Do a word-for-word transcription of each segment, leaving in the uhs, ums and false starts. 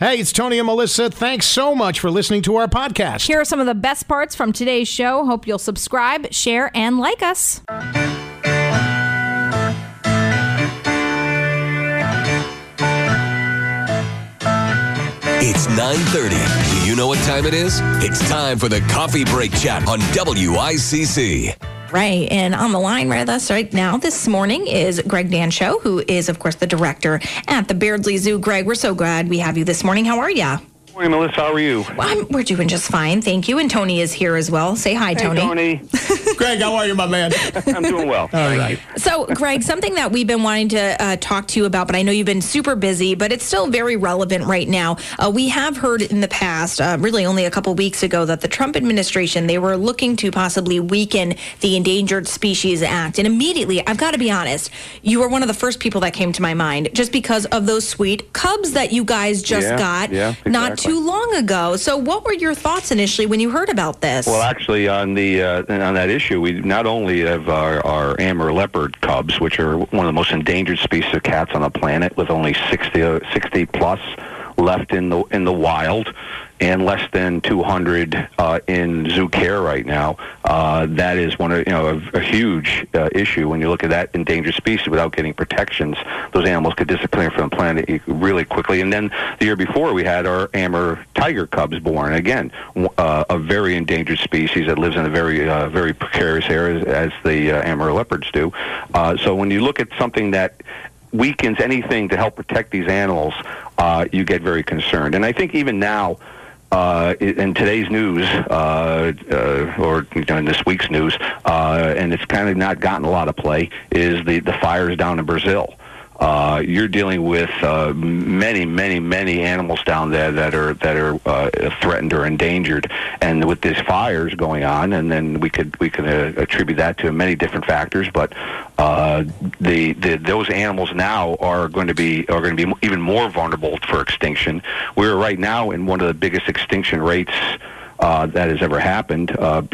Hey, it's Tony and Melissa. Thanks so much for listening to our podcast. Here are some of the best parts from today's show. Hope you'll subscribe, share, and like us. It's nine thirty. Do you know what time it is? It's time for the Coffee Break Chat on W I C C. Right, and on the line with us right now this morning is Greg Dancho, who is, of course, the director at the Beardsley Zoo. Greg, we're so glad we have you this morning. How are you? Morning, Melissa. How are you? Well, I'm, we're doing just fine, thank you. And Tony is here as well. Say hi, Tony. Hey, Tony. Greg, how are you, my man? I'm doing well. All right. So, Greg, something that we've been wanting to uh, talk to you about, but I know you've been super busy, but it's still very relevant right now. Uh, we have heard in the past, uh, really only a couple weeks ago, that the Trump administration, they were looking to possibly weaken the Endangered Species Act. And immediately, I've got to be honest, you were one of the first people that came to my mind just because of those sweet cubs that you guys just yeah, got yeah, exactly. not too long ago. So what were your thoughts initially when you heard about this? Well, actually, on the uh, on that issue, we not only have our, our Amur leopard cubs, which are one of the most endangered species of cats on the planet, with only sixty, uh, sixty plus left in the in the wild, and less than two hundred uh, in zoo care right now. Uh, that is one of you know a, a huge uh, issue when you look at that endangered species. Without getting protections, those animals could disappear from the planet really quickly. And then the year before, we had our Amur tiger cubs born. Again, uh, a very endangered species that lives in a very uh, very precarious area, as the uh, Amur leopards do. Uh, so when you look at something that weakens anything to help protect these animals, uh, you get very concerned. And I think even now, uh, in today's news, uh, uh, or you know, in this week's news, uh, and it's kind of not gotten a lot of play, is the, the fires down in Brazil. Uh, you're dealing with uh, many, many, many animals down there that are that are uh, threatened or endangered, and with these fires going on, and then we could we could uh, attribute that to many different factors. But uh, the, the those animals now are going to be are going to be even more vulnerable for extinction. We're right now in one of the biggest extinction rates uh, that has ever happened, uh,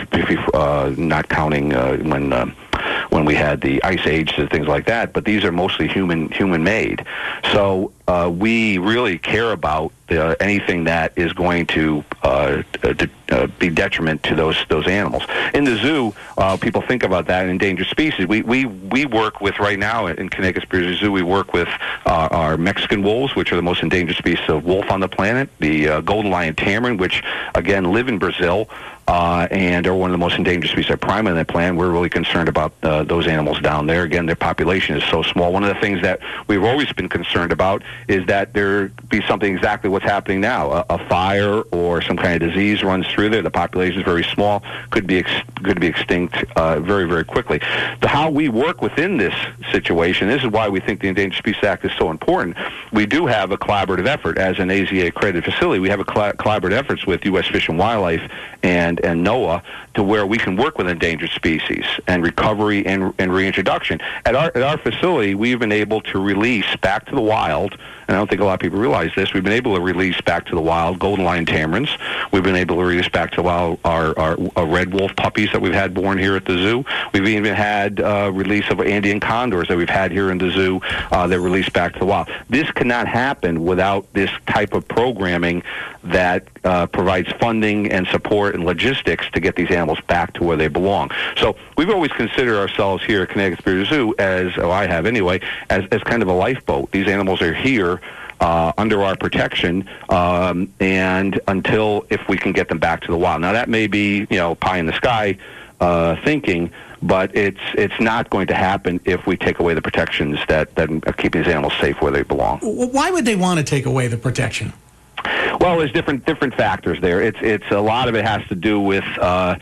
uh, not counting uh, when. Uh, when we had the ice age and things like that, but these are mostly human human made. So uh, we really care about uh, anything that is going to, uh, to uh, be detriment to those those animals. In the zoo, uh, people think about that in endangered species. We we we work with right now in Connecticut Beardsley Zoo. We work with uh, our Mexican wolves, which are the most endangered species of wolf on the planet. The uh, golden lion tamarin, which again live in Brazil. Uh, and are one of the most endangered species of prime on that planet. We're really concerned about uh, those animals down there. Again, their population is so small. One of the things that we've always been concerned about is that there be something exactly what's happening now. A, a fire or some kind of disease runs through there. The population is very small, could be ex- could be extinct uh, very, very quickly. The how we work within this situation, this is why we think the Endangered Species Act is so important. We do have a collaborative effort as an A Z A-accredited facility. We have a coll- collaborative efforts with U S Fish and Wildlife and and NOAA to where we can work with endangered species and recovery and, and reintroduction. At our at our facility, we've been able to release back to the wild, and I don't think a lot of people realize this, we've been able to release back to the wild golden lion tamarins. We've been able to release back to the wild our, our, our red wolf puppies that we've had born here at the zoo. We've even had uh, release of Andean condors that we've had here in the zoo uh, that released back to the wild. This cannot happen without this type of programming that uh, provides funding and support and logistics to get these animals back to where they belong. So we've always considered ourselves here at Connecticut Beardsley Zoo, as oh, I have anyway, as, as kind of a lifeboat. These animals are here uh, under our protection, um, and until if we can get them back to the wild. Now that may be you know pie in the sky uh, thinking, but it's it's not going to happen if we take away the protections that that keep these animals safe where they belong. Why would they want to take away the protection? Well, there's different different factors there. It's it's a lot of it has to do with uh,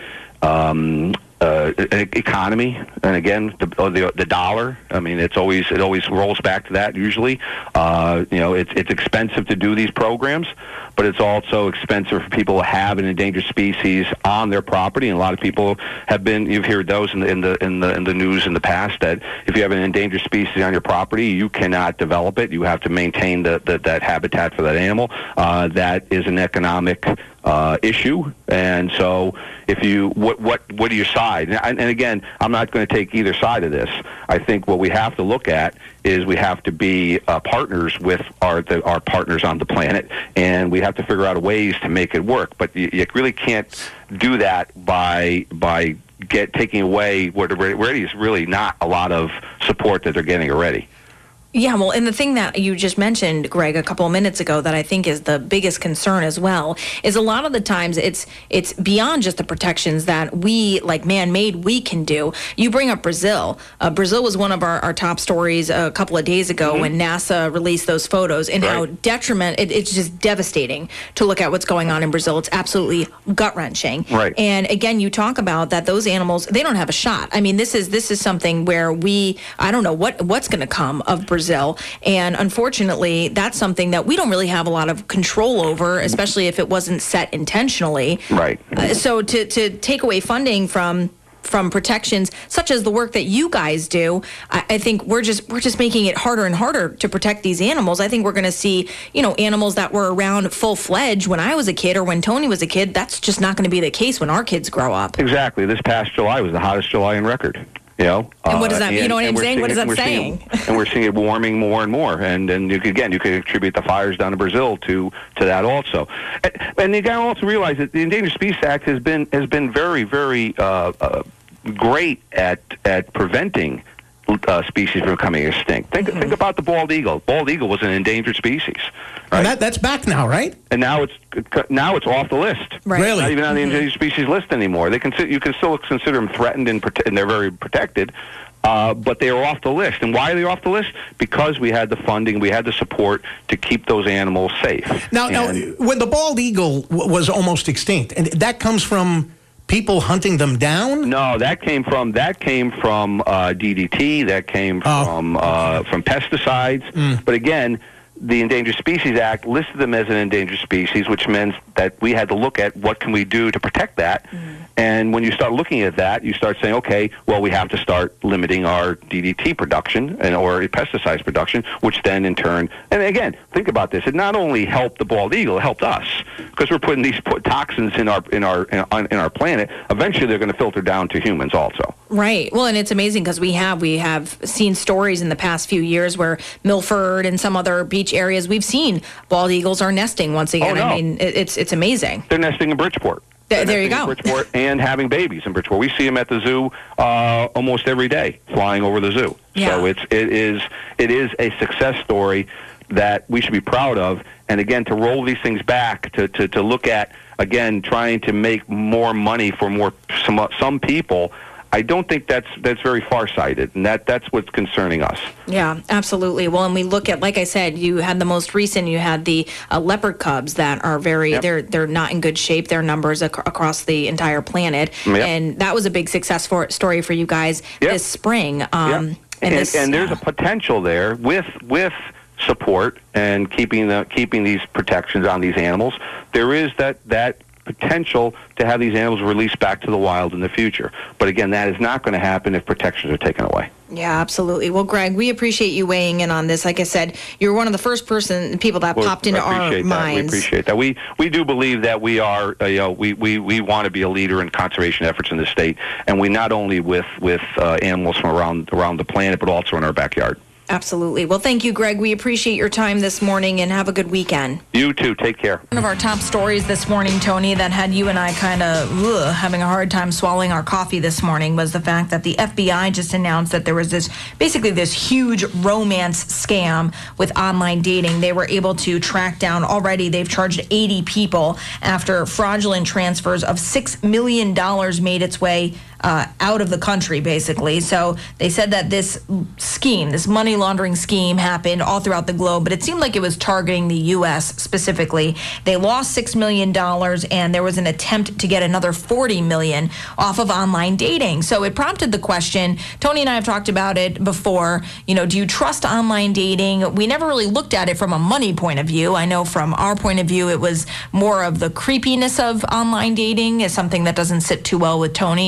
um, uh, economy, and again, the, the the dollar. I mean, it's always it always rolls back to that. Usually, uh, you know, it's it's expensive to do these programs, but it's also expensive for people to have an endangered species on their property. And a lot of people have been, you've heard those in the in the in the in the news in the past, that if you have an endangered species on your property, you cannot develop it. You have to maintain the, the that habitat for that animal. Uh, that is an economic uh, issue, and so if you what what what are your side? And, and again, I'm not going to take either side of this. I think what we have to look at is we have to be uh, partners with our the, our partners on the planet, and we have to figure out ways to make it work. But you, you really can't do that by by get taking away what already is really not a lot of support that they're getting already. Yeah, well, and the thing that you just mentioned, Greg, a couple of minutes ago that I think is the biggest concern as well is a lot of the times it's it's beyond just the protections that we, like man-made, we can do. You bring up Brazil. Uh, Brazil was one of our, our top stories a couple of days ago mm-hmm. when NASA released those photos and right. how detriment, it, it's just devastating to look at what's going on in Brazil. It's absolutely gut-wrenching. Right. And again, you talk about that those animals, they don't have a shot. I mean, this is this is something where we, I don't know what what's going to come of Brazil. Brazil. And unfortunately, that's something that we don't really have a lot of control over, especially if it wasn't set intentionally. Right. Uh, so to, to take away funding from from protections such as the work that you guys do, I, I think we're just we're just making it harder and harder to protect these animals. I think we're going to see, you know, animals that were around full-fledged when I was a kid or when Tony was a kid. That's just not going to be the case when our kids grow up. Exactly. This past July was the hottest July on record. You know, and what does that uh, mean? And, you know what I'm saying? What is it, that saying? Seeing, and we're seeing it warming more and more. And and you could, again, you could attribute the fires down in Brazil to, to that also. And, and you got to also realize that the Endangered Species Act has been has been very very uh, uh, great at at preventing uh, species from becoming extinct. Think mm-hmm. think about the bald eagle. Bald eagle was an endangered species. Right? And that, that's back now, right? And now it's now it's off the list. Right. Really? Not even on the mm-hmm. endangered species list anymore. They can you can still consider them threatened and, prote- and they're very protected. Uh, but they are off the list. And why are they off the list? Because we had the funding, we had the support to keep those animals safe. Now, and now when the bald eagle w- was almost extinct, and that comes from people hunting them down? No, that came from that came from uh, D D T. That came oh. from uh, from pesticides. Mm. But again, the Endangered Species Act listed them as an endangered species, which means that we had to look at what can we do to protect that. Mm. And when you start looking at that, you start saying, okay, well, we have to start limiting our D D T production and or pesticides production, which then in turn, and again, think about this. It not only helped the bald eagle, it helped us because we're putting these toxins in our in our in our planet. Eventually, they're going to filter down to humans also. Right. Well, and it's amazing because we have we have seen stories in the past few years where Milford and some other beach areas we've seen bald eagles are nesting once again. Oh, no. I mean, it, it's it's amazing. They're nesting in Bridgeport. Th- there you go. In Bridgeport and having babies in Bridgeport. We see them at the zoo uh, almost every day, flying over the zoo. Yeah. So it's it is it is a success story that we should be proud of. And again, to roll these things back, to to, to look at again trying to make more money for more some some people. I don't think that's that's very far-sighted, and that, that's what's concerning us. Yeah, absolutely. Well, and we look at, like I said, you had the most recent, you had the uh, leopard cubs that are very, yep. they're they're not in good shape, their numbers ac- across the entire planet, yep. and that was a big success for, story for you guys yep. this spring. Um, yep. And, and, this, and there's uh, a potential there with with support and keeping the keeping these protections on these animals. There is that that. potential to have these animals released back to the wild in the future. But again, that is not going to happen if protections are taken away. Yeah, absolutely. Well, Greg, we appreciate you weighing in on this. Like I said, you're one of the first person people that well, popped into our that. minds. We appreciate that. We we do believe that we are, uh, you know, we, we, we want to be a leader in conservation efforts in the state, and we not only with with uh, animals from around around the planet, but also in our backyard. Absolutely. Well, thank you, Greg. We appreciate your time this morning, and have a good weekend. You too. Take care. One of our top stories this morning, Tony, that had you and I kind of having a hard time swallowing our coffee this morning was the fact that the F B I just announced that there was this, basically this huge romance scam with online dating. They were able to track down already, they've charged eighty people after fraudulent transfers of six million dollars made its way Uh, out of the country, basically. So they said that this scheme, this money laundering scheme happened all throughout the globe, but it seemed like it was targeting the U S specifically. They lost six million dollars, and there was an attempt to get another forty million dollars off of online dating. So it prompted the question, Tony and I have talked about it before, you know, do you trust online dating? We never really looked at it from a money point of view. I know from our point of view, it was more of the creepiness of online dating is something that doesn't sit too well with Tony.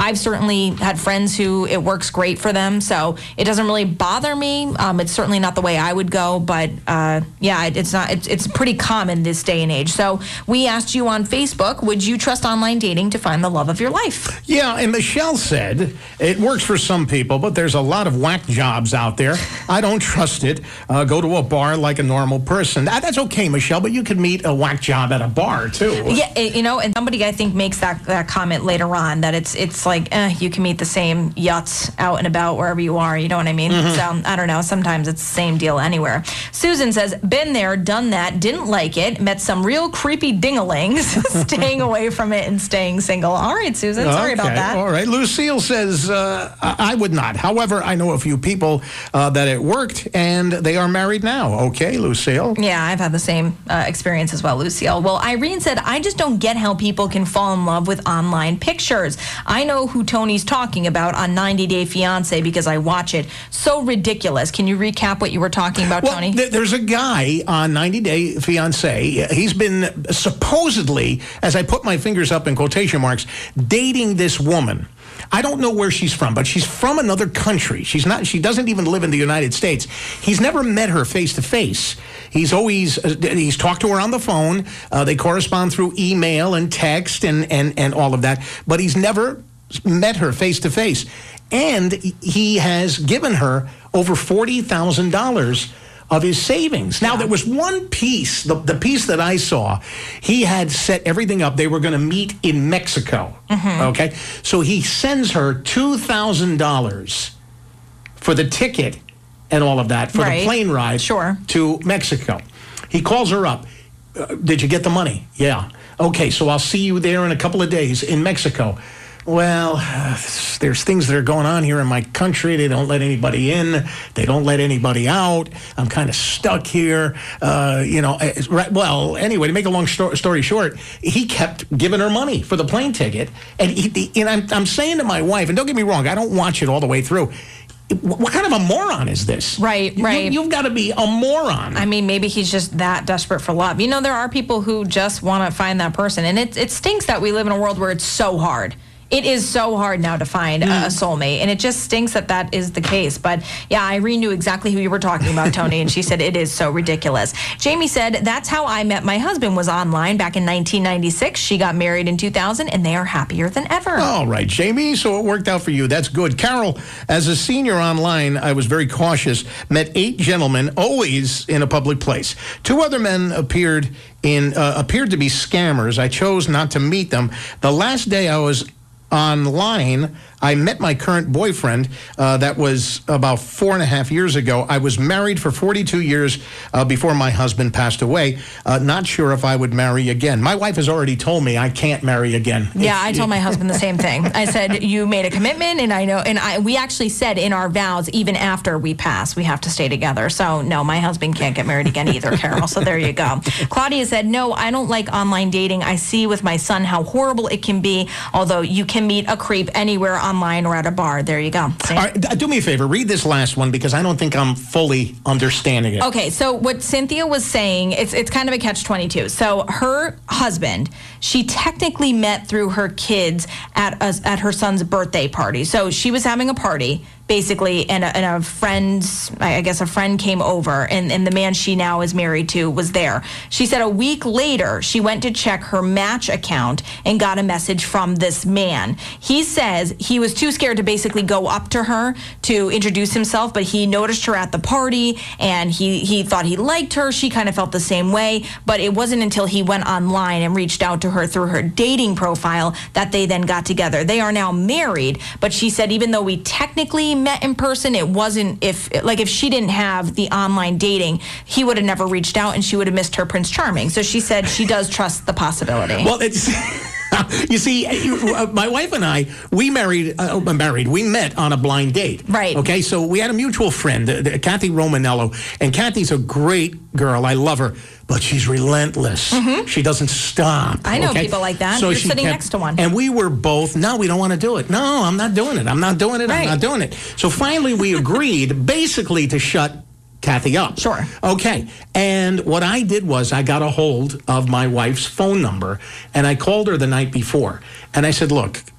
I've certainly had friends who it works great for them, so it doesn't really bother me. Um, it's certainly not the way I would go, but uh, yeah, it, it's not. It's, it's pretty common this day and age. So we asked you on Facebook, would you trust online dating to find the love of your life? Yeah, and Michelle said it works for some people, but there's a lot of whack jobs out there. I don't trust it. Uh, go to a bar like a normal person. That, that's okay, Michelle, but you could meet a whack job at a bar too. Yeah, you know, and somebody I think makes that, that comment later on that it's it's like eh, you can meet the same yuts out and about wherever you are. You know what I mean? Mm-hmm. So I don't know. Sometimes it's the same deal anywhere. Susan says, been there, done that, didn't like it, met some real creepy dingalings, staying away from it and staying single. All right, Susan, sorry okay. about that. All right. Lucille says, uh, I would not. However, I know a few people uh, that it worked, and they are married now. Okay, Lucille? Yeah, I've had the same uh, experience as well, Lucille. Well, Irene said, I just don't get how people can fall in love with online pictures. I know who Tony's talking about on ninety day fiancé because I watch it. So ridiculous. Can you recap what you were talking about, well, Tony? Th- there's a guy on ninety day fiancé. He's been supposedly, as I put my fingers up in quotation marks, dating this woman. I don't know where she's from, but she's from another country. She's not. She doesn't even live in the United States. He's never met her face to face. He's always uh, he's talked to her on the phone. Uh, they correspond through email and text and, and, and all of that. But he's never met her face to face. And he has given her over forty thousand dollars of his savings. Now, there was one piece, the, the piece that I saw, he had set everything up. They were going to meet in Mexico. Mm-hmm. Okay? So he sends her two thousand dollars for the ticket and all of that, for right. the plane ride sure. to Mexico. He calls her up. Uh, did you get the money? Yeah. Okay, so I'll see you there in a couple of days in Mexico. Well, uh, there's things that are going on here in my country. They don't let anybody in. They don't let anybody out. I'm kind of stuck here. Uh, you know, right, well, anyway, to make a long sto- story short, he kept giving her money for the plane ticket. And, he, and I'm, I'm saying to my wife, and don't get me wrong, I don't watch it all the way through. What kind of a moron is this? Right, right. You, you've got to be a moron. I mean, maybe he's just that desperate for love. You know, there are people who just want to find that person. And it, it stinks that we live in a world where it's so hard. It is so hard now to find mm. a soulmate, and it just stinks that that is the case. But yeah, Irene knew exactly who you were talking about, Tony, and she said it is so ridiculous. Jamie said, that's how I met my husband, was online back in nineteen ninety-six. She got married in two thousand, and they are happier than ever. All right, Jamie, so it worked out for you. That's good. Carol, as a senior online, I was very cautious, met eight gentlemen, always in a public place. Two other men appeared in uh, appeared to be scammers. I chose not to meet them. The last day I was online, I met my current boyfriend. Uh, that was about four and a half years ago. I was married for forty-two years uh, before my husband passed away. Uh, not sure if I would marry again. My wife has already told me I can't marry again. Yeah, if, I told my husband the same thing. I said, you made a commitment, and I know, and I we actually said in our vows, even after we pass, we have to stay together. So no, my husband can't get married again either, Carol. So there you go. Claudia said, no, I don't like online dating. I see with my son how horrible it can be, although you can meet a creep anywhere online or at a bar. There you go. See? All right, do me a favor. Read this last one because I don't think I'm fully understanding it. Okay, so what Cynthia was saying, it's it's kind of a catch twenty-two. So her husband, she technically met through her kids at a, at her son's birthday party. So she was having a party, basically, and a, and a friend's, I guess a friend came over, and, and the man she now is married to was there. She said a week later, she went to check her Match account and got a message from this man. He says he was too scared to basically go up to her to introduce himself, but he noticed her at the party, and he, he thought he liked her. She kind of felt the same way, but it wasn't until he went online and reached out to her through her dating profile that they then got together. They are now married, but she said even though we technically met in person, it wasn't, if like if she didn't have the online dating, he would have never reached out and she would have missed her Prince Charming. So she said she does trust the possibility. Well, it's you see, my wife and I, we married, uh, married, we met on a blind date. Right. Okay, so we had a mutual friend, uh, Kathy Romanello, and Kathy's a great girl. I love her, but she's relentless. Mm-hmm. She doesn't stop. I know okay? people like that. So You're she sitting kept, next to one. And we were both, no, we don't want to do it. No, I'm not doing it. I'm not doing it. Right. I'm not doing it. So finally we agreed basically to shut Kathy up. Sure. Okay. And what I did was I got a hold of my wife's phone number, and I called her the night before. And I said, look,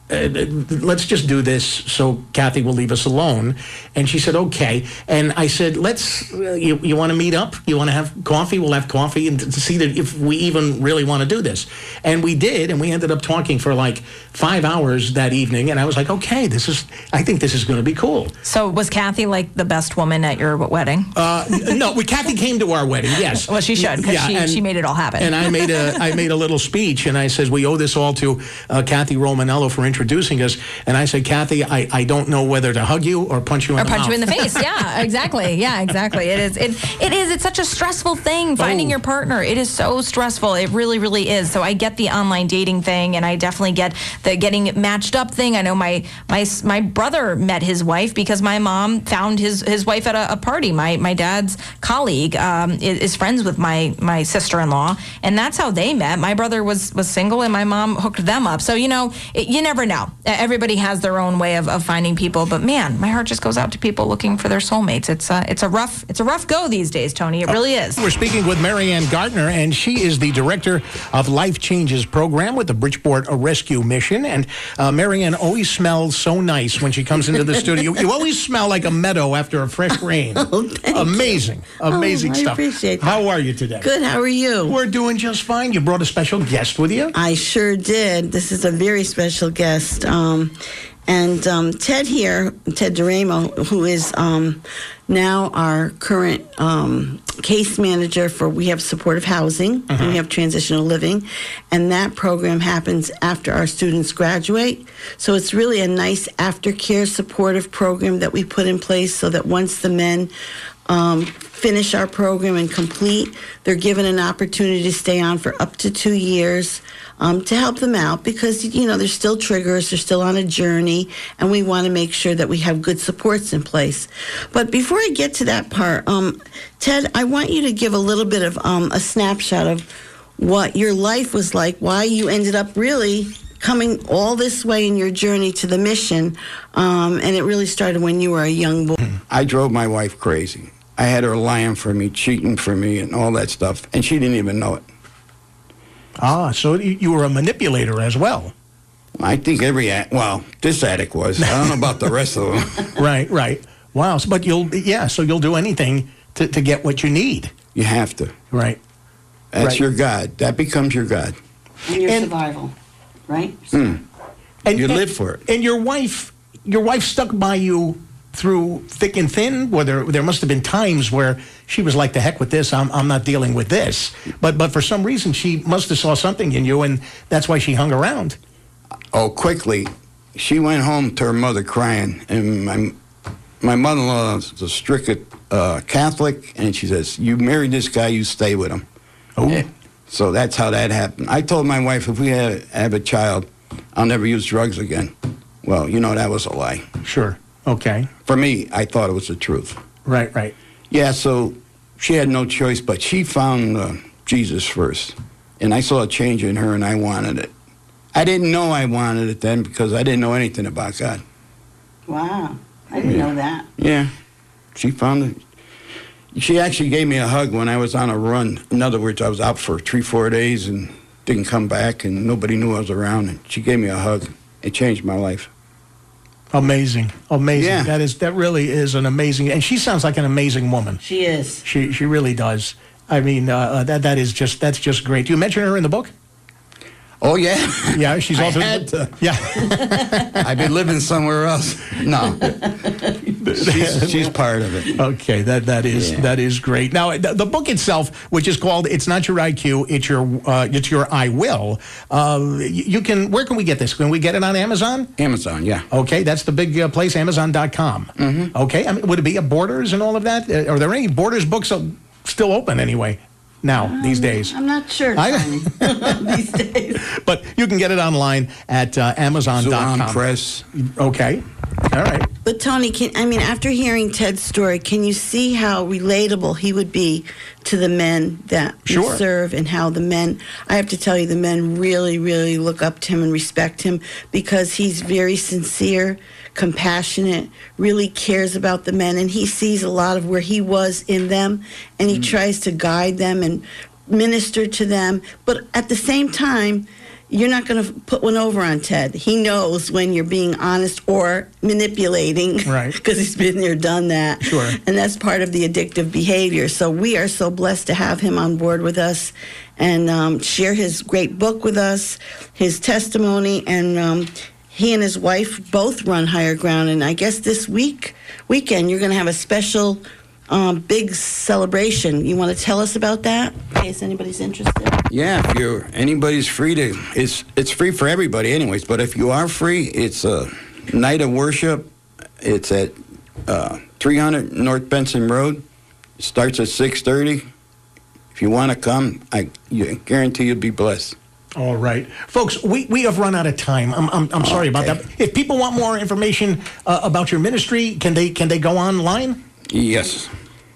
uh, let's just do this so Kathy will leave us alone. And she said, okay. And I said, let's, uh, you, you want to meet up? You want to have coffee? We'll have coffee and to, to see that if we even really want to do this. And we did, and we ended up talking for like five hours that evening. And I was like, okay, this is, I think this is going to be cool. So was Kathy like the best woman at your wedding? Uh, no, we, Kathy came to our wedding, yes. Well, she should, because Yeah, she, and- she made it all happen. And I made a I made a little speech, and I says, we owe this all to uh, Kathy Romanello for introducing us. And I said, Kathy, I, I don't know whether to hug you or punch you in Or the punch mouth. you in the face. Yeah, exactly. Yeah, exactly. It is. It it is. It's such a stressful thing finding Oh. your partner. It is so stressful. It really, really is. So I get the online dating thing, and I definitely get the getting matched up thing. I know my my my brother met his wife because my mom found his his wife at a, a party. My my dad's colleague um, is, is friends with my my sister-in-law, and that's how they met. My brother was was single, and my mom hooked them up. So you know, it, you never know. Everybody has their own way of, of finding people, but man, my heart just goes out to people looking for their soulmates. It's a, it's a rough it's a rough go these days, Tony. It really is. We're speaking with Marianne Gartner, and she is the director of Life Changes program with the Bridgeport Rescue Mission. And uh, Marianne always smells so nice when she comes into the studio. You always smell like a meadow after a fresh rain. Oh, thank amazing, you. amazing Oh, I stuff. appreciate that. How are you today? Good, how are you? We're doing just fine. You brought a special guest with you. I sure did. This is a very special guest. Um, and um, Ted here, Ted Duramo, who is um, now our current um, case manager for, we have supportive housing, Mm-hmm. and we have transitional living, and that program happens after our students graduate. So it's really a nice aftercare supportive program that we put in place so that once the men um, finish our program and complete, they're given an opportunity to stay on for up to two years um, to help them out because, you know, there's still triggers, they're still on a journey, and we want to make sure that we have good supports in place. But before I get to that part, um, Ted, I want you to give a little bit of um, a snapshot of what your life was like, why you ended up really coming all this way in your journey to the mission, um, and it really started when you were a young boy. I drove my wife crazy. I had her lying for me, cheating for me, and all that stuff, and she didn't even know it. Ah, so you you were a manipulator as well. I think every ad- well, this addict was. I don't know about the rest of them. Right, right. Wow. So, but you'll, yeah, so you'll do anything to, to get what you need. You have to. Right. That's Right. your God. That becomes your God. And your And- survival, right? And You and- live for it. And your wife, your wife stuck by you through thick and thin. Where there, there must have been times where she was like, "The heck with this! I'm, I'm not dealing with this." But, but for some reason, she must have saw something in you, and that's why she hung around. Oh, quickly, she went home to her mother crying, and my my mother-in-law is a strict uh, Catholic, and she says, "You married this guy, you stay with him." Oh, So that's how that happened. I told my wife, if we have, have a child, I'll never use drugs again. Well, you know, that was a lie. sure. Okay. For me, I thought it was the truth. Right, right. Yeah, so she had no choice, but she found uh, Jesus first. And I saw a change in her, and I wanted it. I didn't know I wanted it then because I didn't know anything about God. Wow, I didn't know that. Yeah, she found it. She actually gave me a hug when I was on a run. In other words, I was out for three, four days and didn't come back, and nobody knew I was around. And she gave me a hug. It changed my life. Amazing, amazing. Yeah. That is that really is an amazing, and she sounds like an amazing woman. She is. She she really does. I mean, uh, that that is just that's just great. Do you mention her in the book? Oh, yeah? Yeah, she's I also. had to. Yeah. I've been living somewhere else. No. she's, she's part of it. Okay, that that is Yeah. that is great. Now, the, the book itself, which is called "It's Not Your I Q, It's Your uh, It's Your I Will." Uh, you, you can. Where can we get this? Can we get it on Amazon? Amazon, yeah. Okay, that's the big uh, place, Amazon dot com. Mm-hmm. Okay, I mean, would it be a Borders and all of that? Uh, are there any Borders books uh, still open anyway? Now these days. I'm not sure, I- Tony, these days. But you can get it online at uh, Amazon dot com. Zulon Press. Okay. All right. But Tony, can I mean, after hearing Ted's story, can you see how relatable he would be to the men that Sure. we serve, and how the men? I have to tell you, the men really, really look up to him and respect him because he's very sincere, compassionate, really cares about the men, and he sees a lot of where he was in them, and he tries to guide them and minister to them. But at the same time, you're not going to put one over on Ted. He knows when you're being honest or manipulating, right? Because he's been there, done that. Sure. And that's part of the addictive behavior. So we are so blessed to have him on board with us and um, share his great book with us, his testimony, and um, he and his wife both run Higher Ground. And I guess this week, weekend, you're going to have a special um, big celebration. You want to tell us about that in case anybody's interested? Yeah, if you're anybody's free to, it's it's free for everybody, anyways. But if you are free, it's a night of worship. It's at uh, three hundred North Benson Road. It starts at six thirty. If you want to come, I you guarantee you'll be blessed. All right. Folks, we, we have run out of time. I'm I'm, I'm sorry Okay. about that. If people want more information uh, about your ministry, can they can they go online? Yes.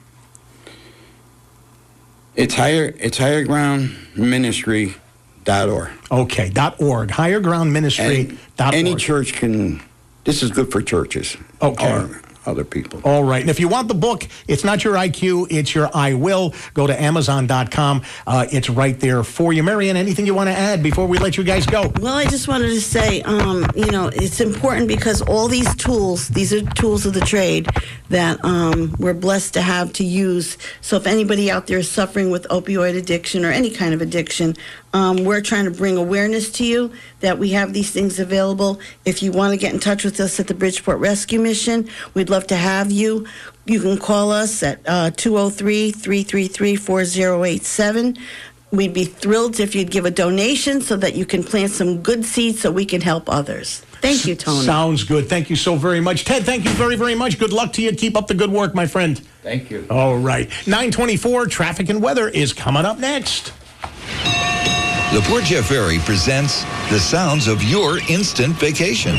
It's higher. It's higher ground ministry dot org. Okay, dot org. Higher Ground Ministry And dot org. any church can. This is good for churches. Okay. Or other people. All right. And if you want the book, it's not your I Q, it's your I Will. Go to amazon dot com. Uh, it's right there for you. Marian, anything you want to add before we let you guys go? Well, I just wanted to say, um, you know, it's important because all these tools, these are tools of the trade that um, we're blessed to have to use. So if anybody out there is suffering with opioid addiction or any kind of addiction, um, we're trying to bring awareness to you that we have these things available. If you want to get in touch with us at the Bridgeport Rescue Mission, we'd love to have you. You can call us at uh, two oh three, three three three, four oh eight seven. We'd be thrilled if you'd give a donation so that you can plant some good seeds so we can help others. Thank you, Tony. Sounds good. Thank you so very much. Ted, thank you very, very much. Good luck to you. Keep up the good work, my friend. Thank you. All right. nine twenty-four, traffic and weather is coming up next. The Port Jeff Ferry presents the sounds of your instant vacation.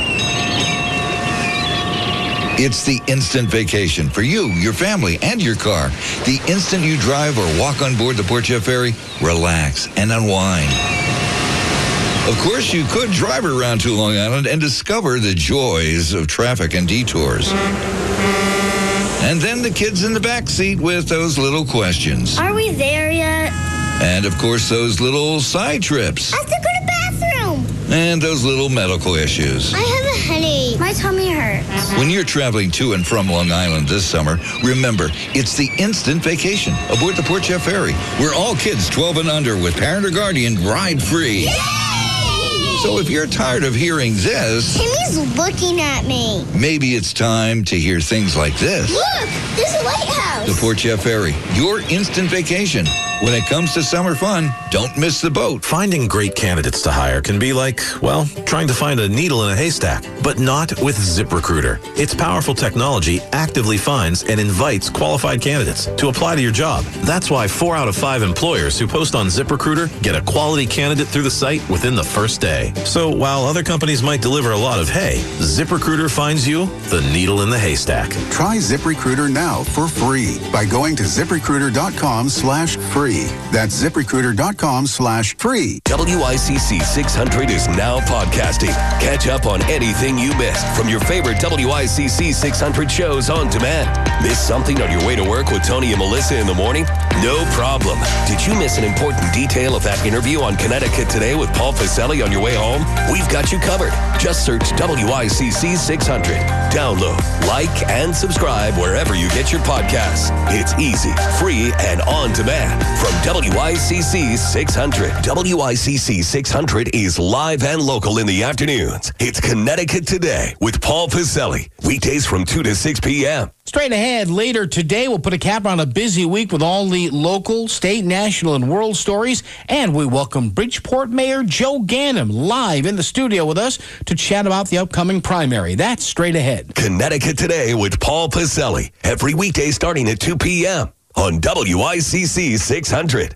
It's the instant vacation for you, your family, and your car. The instant you drive or walk on board the Port Jeff Ferry, relax and unwind. Of course, you could drive around to Long Island and discover the joys of traffic and detours. And then the kids in the back seat with those little questions. Are we there yet? And, of course, those little side trips. I have to go to the bathroom. And those little medical issues. I have a headache. My tummy hurts. When you're traveling to and from Long Island this summer, remember, it's the instant vacation aboard the Port Jeff Ferry, where all kids twelve and under with parent or guardian ride free. So if you're tired of hearing this, Timmy's looking at me. maybe it's time to hear things like this. Look, there's a lighthouse. The Port Jeff Ferry, your instant vacation. When it comes to summer fun, don't miss the boat. Finding great candidates to hire can be like, well, trying to find a needle in a haystack, but not with ZipRecruiter. Its powerful technology actively finds and invites qualified candidates to apply to your job. That's why four out of five employers who post on ZipRecruiter get a quality candidate through the site within the first day. So while other companies might deliver a lot of hay, ZipRecruiter finds you the needle in the haystack. Try ZipRecruiter now for free by going to ZipRecruiter.com slash free. That's ZipRecruiter.com slash free. W I C C six hundred is now podcasting. Catch up on anything you missed from your favorite W I C C six hundred shows on demand. Miss something on your way to work with Tony and Melissa in the morning? No problem. Did you miss an important detail of that interview on Connecticut Today with Paul Pacelli on your way home? We've got you covered. Just search W I C C six hundred. Download, like, and subscribe wherever you get your podcasts. It's easy, free, and on demand. From W I C C six hundred. W I C C six hundred is live and local in the afternoons. It's Connecticut Today with Paul Pacelli. Weekdays from two to six p.m. Straight ahead, later today, we'll put a cap on a busy week with all the local, state, national, and world stories. And we welcome Bridgeport Mayor Joe Ganim live in the studio with us to chat about the upcoming primary. That's straight ahead. Connecticut Today with Paul Pacelli. Every weekday starting at two p.m. on W I C C six hundred.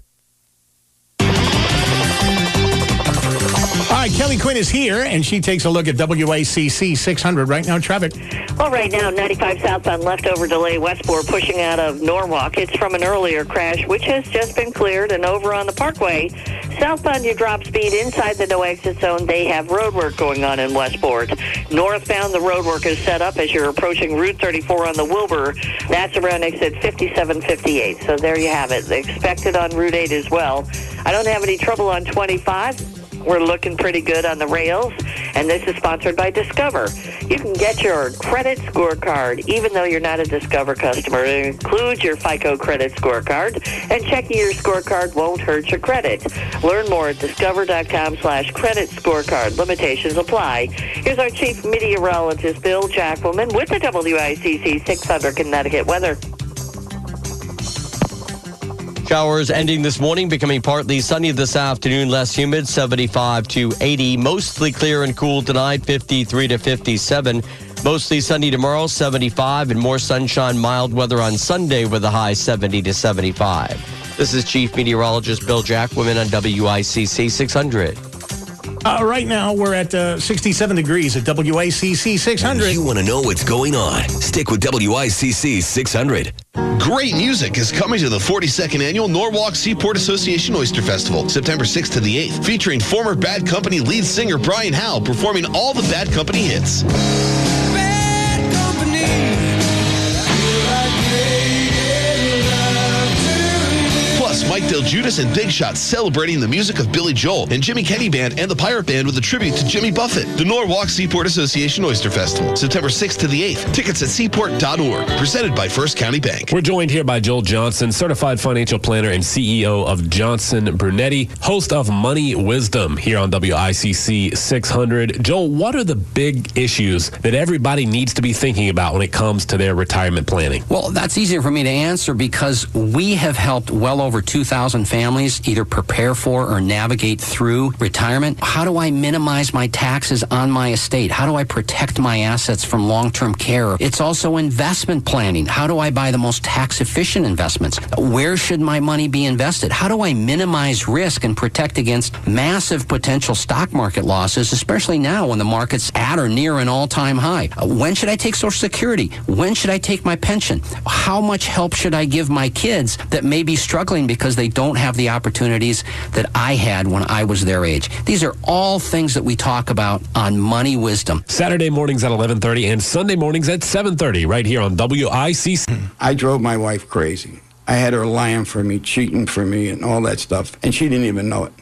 All right, Kelly Quinn is here, and she takes a look at W I C C six hundred right now. Traffic. Well, right now, ninety-five southbound leftover delay westbound pushing out of Norwalk. It's from an earlier crash, which has just been cleared, and over on the Parkway. Southbound, you drop speed inside the no exit zone. They have road work going on in Westport. Northbound, the road work is set up as you're approaching Route thirty-four on the Wilbur. That's around exit fifty-seven fifty-eight. So there you have it. Expected on Route eight as well. I don't have any trouble on twenty-five. we're looking pretty good on the rails. And this is sponsored by Discover. You can get your credit scorecard, even though you're not a Discover customer. It includes your FICO credit scorecard, and checking your scorecard won't hurt your credit. Learn more at discover.com slash credit scorecard. Limitations apply. Here's our chief meteorologist, Bill Jackelman, with the W I C C six hundred Connecticut weather. Showers ending this morning, becoming partly sunny this afternoon, less humid, seventy-five to eighty. Mostly clear and cool tonight, fifty-three to fifty-seven. Mostly sunny tomorrow, seventy-five, and more sunshine, mild weather on Sunday with a high seventy to seventy-five. This is Chief Meteorologist Bill Jackelman on W I C C six hundred. Uh, right now, we're at uh, sixty-seven degrees at W I C C six hundred. If you want to know what's going on, stick with W I C C six hundred. Great music is coming to the forty-second Annual Norwalk Seaport Association Oyster Festival, September sixth to the eighth, featuring former Bad Company lead singer Brian Howe performing all the Bad Company hits. Bad Company. Plus, Mike Del Judas and Big Shot celebrating the music of Billy Joel, and Jimmy Kenny Band and the Pirate Band with a tribute to Jimmy Buffett. The Norwalk Seaport Association Oyster Festival, September sixth to the eighth. Tickets at seaport dot org. Presented by First County Bank. We're joined here by Joel Johnson, certified financial planner and C E O of Johnson Brunetti, host of Money Wisdom here on W I C C six hundred. Joel, what are the big issues that everybody needs to be thinking about when it comes to their retirement planning? Well, that's easier for me to answer because we have helped well over two thousand families either prepare for or navigate through retirement. How do I minimize my taxes on my estate? How do I protect my assets from long-term care? It's also investment planning. How do I buy the most tax-efficient investments? Where should my money be invested? How do I minimize risk and protect against massive potential stock market losses, especially now when the market's at or near an all-time high? When should I take Social Security? When should I take my pension? How much help should I give my kids that may be struggling because they don't have the opportunities that I had when I was their age? These are all things that we talk about on Money Wisdom. Saturday mornings at eleven thirty and Sunday mornings at seven thirty right here on W I C C. I drove my wife crazy. I had her lying for me, cheating for me, and all that stuff, and she didn't even know it.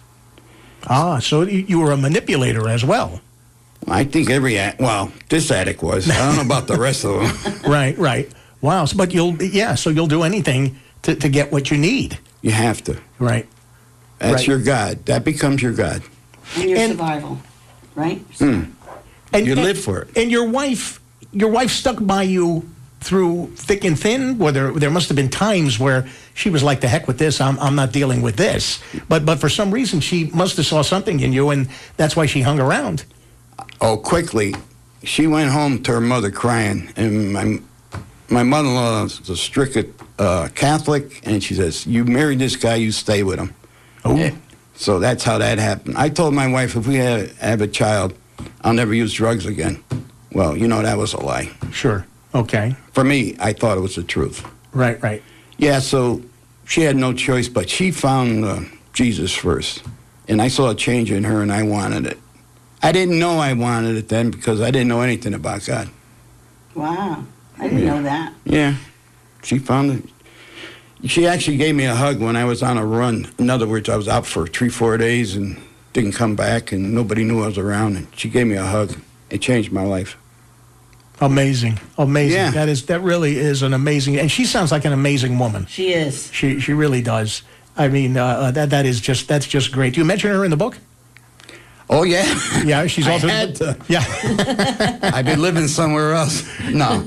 Ah, so you were a manipulator as well. I think every, well, this addict was. I don't know about the rest of them. Right, right. Wow, so, but you'll, yeah, so you'll do anything to, to get what you need. You have to. Right. That's right. your God. That becomes your God. And your And- survival, right? Mm. And You and- live for it. And your wife, your wife stuck by you through thick and thin. Where there, there must have been times where she was like, "The heck with this! I'm, I'm not dealing with this." But, but for some reason, she must have saw something in you, and that's why she hung around. Oh, quickly, she went home to her mother crying, and my my mother-in-law is a strict uh, Catholic, and she says, "You married this guy, you stay with him." Oh. So that's how that happened. I told my wife, if we have, have a child, I'll never use drugs again. Well, you know, that was a lie. Sure. Okay. For me, I thought it was the truth. Right, right. Yeah, so she had no choice, but she found uh, Jesus first. And I saw a change in her, and I wanted it. I didn't know I wanted it then because I didn't know anything about God. Wow. I didn't Yeah. know that. Yeah, she found it. She actually gave me a hug when I was on a run. In other words, I was out for three, four days and didn't come back, and nobody knew I was around. And she gave me a hug. It changed my life. Amazing, amazing. Yeah. That is that really is an amazing, and she sounds like an amazing woman. She is. She she really does. I mean, uh, that that is just that's just great. Do you mention her in the book? Oh, yeah. Yeah, she's I also. had to. Yeah. I'd be living somewhere else. No.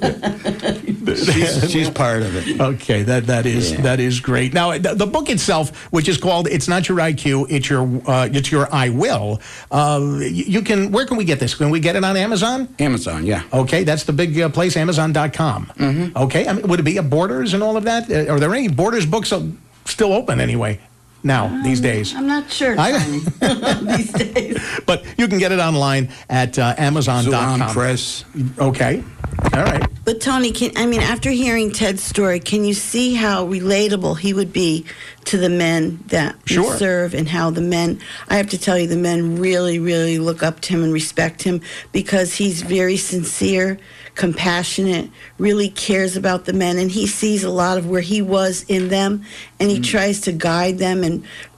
she's, she's part of it. Okay, that that is Yeah. that is great. Now, the, the book itself, which is called "It's Not Your I Q, It's Your uh, It's Your I Will." Uh, you, you can. Where can we get this? Can we get it on Amazon? Amazon, yeah. Okay, that's the big uh, place, Amazon dot com. Mm-hmm. Okay, I mean, would it be at Borders and all of that? Uh, are there any Borders books uh, still open anyway? Now these days, I'm not sure, Tony, these days. but you can get it online at uh, Amazon dot com. Zulan Press. Okay, all right. But Tony, can I mean, after hearing Ted's story, can you see how relatable he would be to the men that Sure. you serve, and how the men? I have to tell you, the men really, really look up to him and respect him because he's very sincere, compassionate, really cares about the men, and he sees a lot of where he was in them, and he tries to guide them and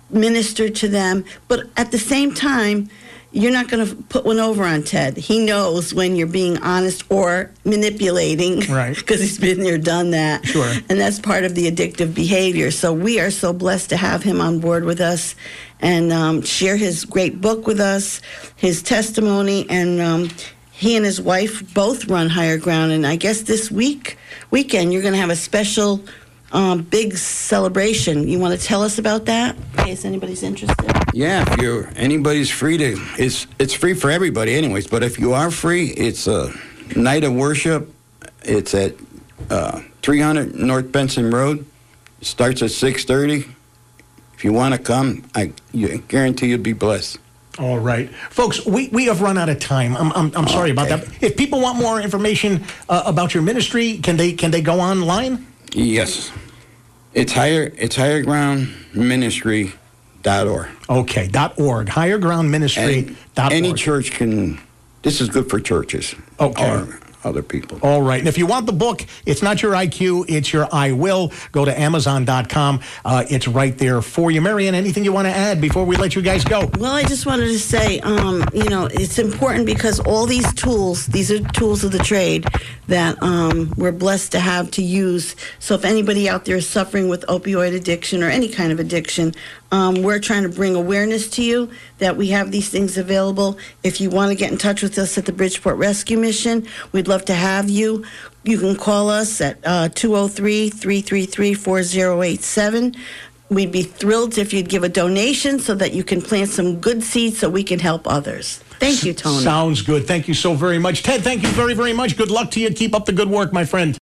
minister to them. But at the same time, you're not going to put one over on Ted. He knows when you're being honest or manipulating, right? Because he's been there, done that. Sure. And that's part of the addictive behavior. So we are so blessed to have him on board with us and um, share his great book with us, his testimony, and um, he and his wife both run Higher Ground. And I guess this week, weekend, you're going to have a special um, big celebration. You want to tell us about that in case anybody's interested? Yeah, if you're anybody's free to, it's it's free for everybody, anyways. But if you are free, it's a night of worship. It's at uh, three hundred North Benson Road. It starts at six thirty. If you want to come, I you guarantee you'll be blessed. All right, folks, we, we have run out of time. I'm I'm, I'm sorry okay. about that. If people want more information uh, about your ministry, can they can they go online? Yes, it's higher it's higher ground ministry dot org. Okay, dot org. Higher Ground Ministry dot org. Any church can. This is good for churches. Okay. Or other people. All right. And if you want the book, it's not your I Q, it's your I Will. Go to amazon dot com. Uh, it's right there for you. Marian, anything you want to add before we let you guys go? Well, I just wanted to say, um, you know, it's important because all these tools, these are tools of the trade that um, we're blessed to have to use. So if anybody out there is suffering with opioid addiction or any kind of addiction, um, we're trying to bring awareness to you that we have these things available. If you want to get in touch with us at the Bridgeport Rescue Mission, we'd love to have you. You can call us at uh, two oh three, three three three, four oh eight seven. We'd be thrilled if you'd give a donation so that you can plant some good seeds so we can help others. Thank you, Tony. Sounds good. Thank you so very much. Ted, thank you very, very much. Good luck to you. Keep up the good work, my friend.